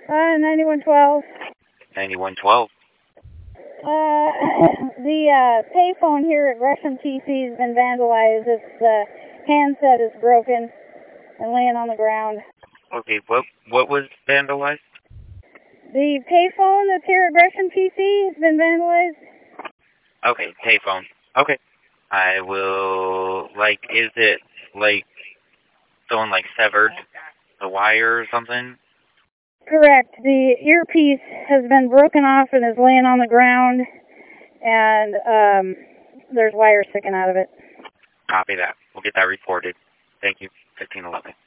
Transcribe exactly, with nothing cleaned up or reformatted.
Uh, ninety-one twelve. ninety-one twelve. Uh, the uh, payphone here at Gresham T C has been vandalized. Its uh, handset is broken and laying on the ground. Okay, what what was vandalized? The payphone that's here at Gresham T C has been vandalized. Okay, payphone. Okay. I will, like, is it, like, someone, like, severed the wire or something? Correct. The earpiece has been broken off and is laying on the ground, and um, there's wires sticking out of it. Copy that. We'll get that reported. Thank you. fifteen eleven.